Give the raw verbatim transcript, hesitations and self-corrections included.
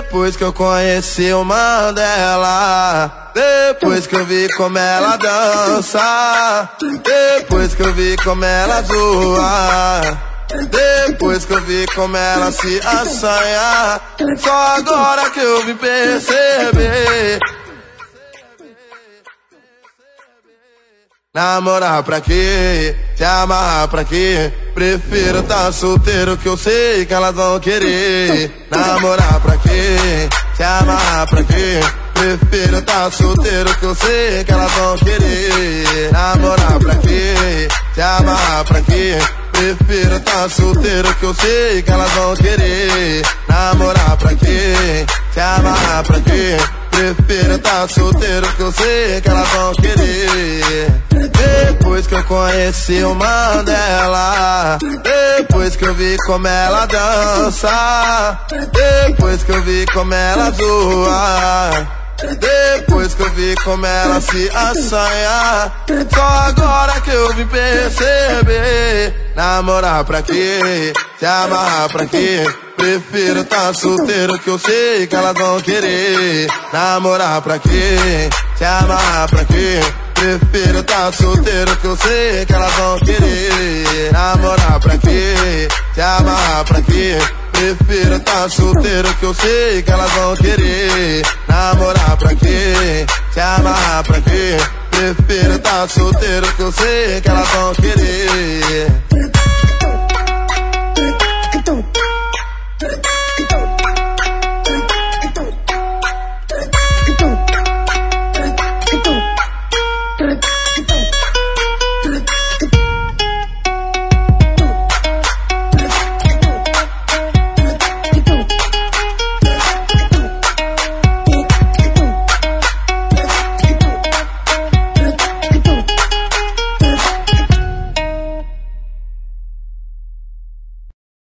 Depois que eu conheci o Mandela, depois que eu vi como ela dança, depois que eu vi como ela zoa, depois que eu vi como ela se assanha, só agora que eu vim perceber. Namorar pra quê? Se amarrar pra quê? Prefiro tá solteiro que eu sei que elas vão querer. Namorar pra quê? Se amarrar pra quê? Prefiro tá solteiro que eu sei que elas vão querer. Namorar pra quê? Se amarrar pra quê? Prefiro tá solteiro que eu sei que elas vão querer. Namorar pra quê? Se amarrar pra quê? Prefiro tá solteiro que eu sei que elas vão querer. Depois que eu conheci o Mandela, depois que eu vi como ela dança, depois que eu vi como ela zoa, depois que eu vi como ela se assanha, só agora que eu vim perceber. Namorar pra quê? Se amarrar pra quê? Prefiro tá solteiro que eu sei que elas vão querer. Namorar pra quê? Se amarrar pra quê? Prefiro tá solteiro que eu sei que elas vão querer. Namorar pra quê? Se amarrar pra quê? Prefiro tá solteiro que eu sei que elas vão querer. Namorar pra quê? Se amarrar pra quê? Prefiro tá solteiro que eu sei que elas vão querer.